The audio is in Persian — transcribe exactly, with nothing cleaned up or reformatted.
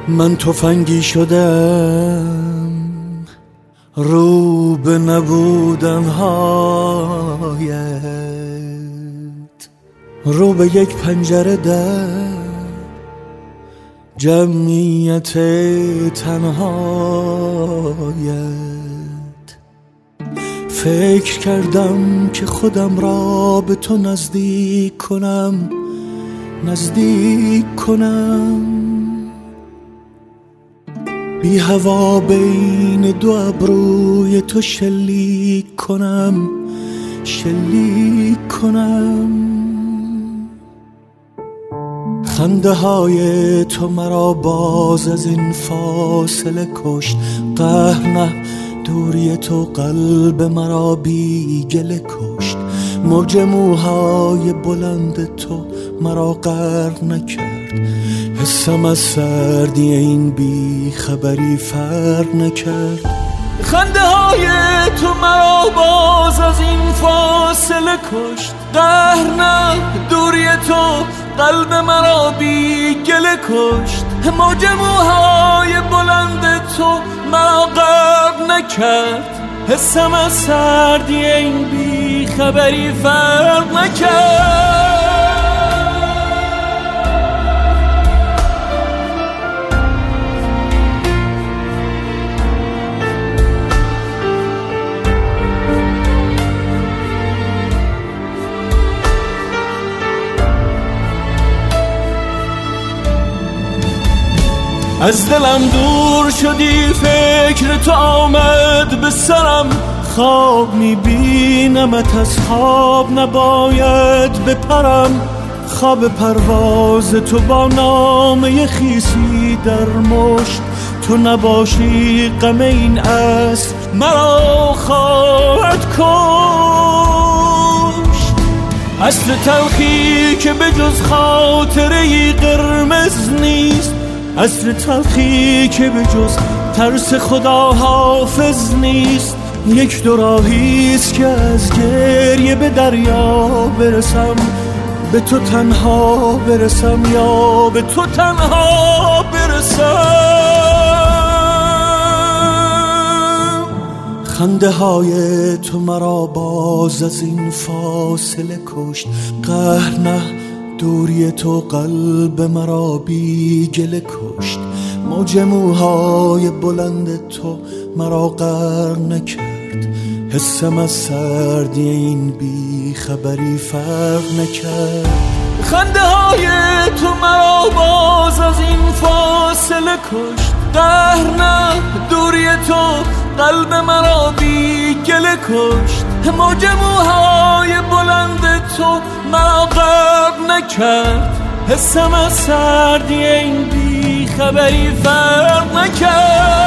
من تفنگی شدم رو به نبودن هایت، رو به یک پنجره در جمعیت تنهایت. فکر کردم که خودم را به تو نزدیک کنم، نزدیک کنم، بی هوا بین دو ابروی تو شلیک کنم، شلیک کنم. خنده های تو مرا باز از این فاصله کشت، قهر نه دوری تو قلب مرا بی گله کشت. موج موهای بلند تو مرا غرق نکرد، حسم از سردی این بی خبری فرق نکرد. خنده های تو مرا باز از این فاصله کشت، قهر نه دوری تو قلب مرا بی گله کشت. موج موهای بلند تو مرا غرق نکرد، حسم از سردی این بی خبری فرق نکرد. از دلم دور شدی، فکر تو آمد به سرم، خواب میبینمت از خواب نباید بپرم. خواب پرواز تو با نامه خیسی در مشت، تو نباشی غم این عصر مرا خواهد کشت. اصل تلخی که به جز خاطره قرمز نیست، عصر تلخی که به جز ترس خدا حافظ نیست. یک دو راهیست که از گریه به دریا برسم، به تو تنها برسم یا به تو تنها برسم. خنده های تو مرا باز از این فاصله کشت، قهر نه دوری تو قلب مرا بی گله کشت. موج موهای بلند تو مرا غرق نکرد، حسم از سردی این بی خبری فرق نکرد. خنده های تو مرا باز از این فاصله کشت، قهر نه دوری تو قلب مرا بی گله کشت. موج موهای بلند تو مرا غرق نکرد، حسم از سردی این بی خبری فرق نکرد.